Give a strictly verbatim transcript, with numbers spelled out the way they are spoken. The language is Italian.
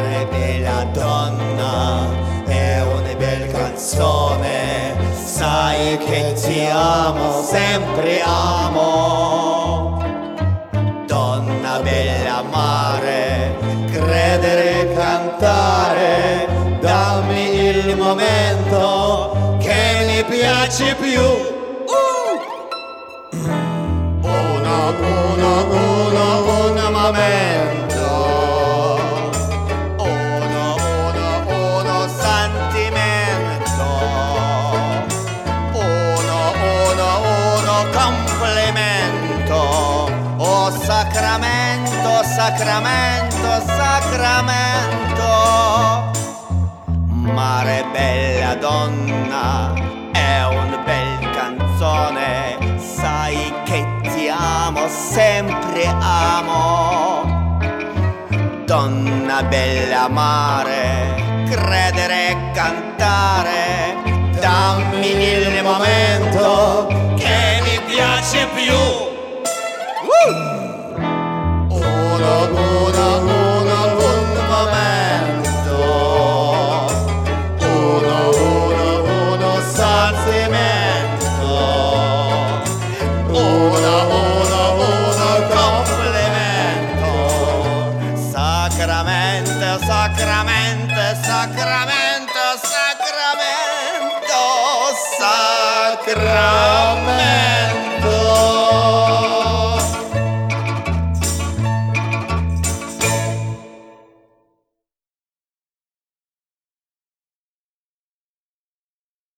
Mare bella donna, è una bella canzone, sai che ti amo, sempre amo. Donna bella mare, credere, cantare, dammi il momento che mi piace più. Uh! Uno, uno, uno, un momento. Uno, uno, uno sentimento. Uno, uno, uno complimento. Oh sacramento, sacramento, sacramento. Mare bella donna, è una bella canzone, sai che ti amo, sempre amo. Donna bella mare, credere e cantare, dammi il momento che mi piace più. Uh! Uno, uno, uno, un momento. Uno, uno, uno sentimento. Uno, uno, uno complimento. Sacramento, sacramento, sacramento, sacramento, sacramento.